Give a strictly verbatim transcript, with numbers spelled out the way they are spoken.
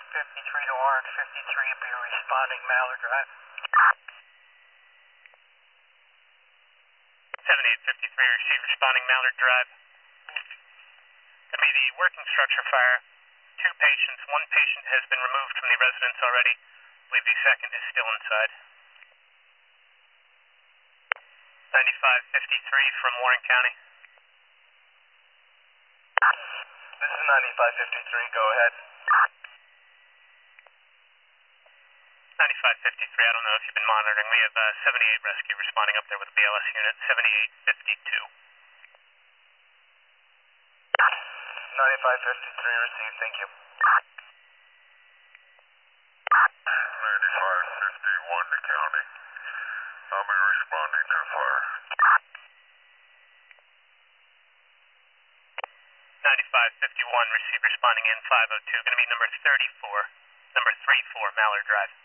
fifty-three to Orange, fifty-three, be responding Mallard Drive. seventy-eight fifty-three, receive responding Mallard Drive. Going to be the working structure fire. Two patients. One patient has been removed from the residence already. I believe the second is still inside. ninety-five fifty-three from Warren County. This is ninety-five fifty-three, go ahead. ninety-five fifty-three, I don't know if you've been monitoring. We have uh, seventy-eight rescue responding up there with a B L S unit, seventy-eight fifty-two. ninety-five fifty-three, received, thank you. ninety-five fifty-one to county. I'll be responding to fire. ninety-five fifty-one, receive responding in five oh two. Going to be number thirty-four, number three four Mallard Drive.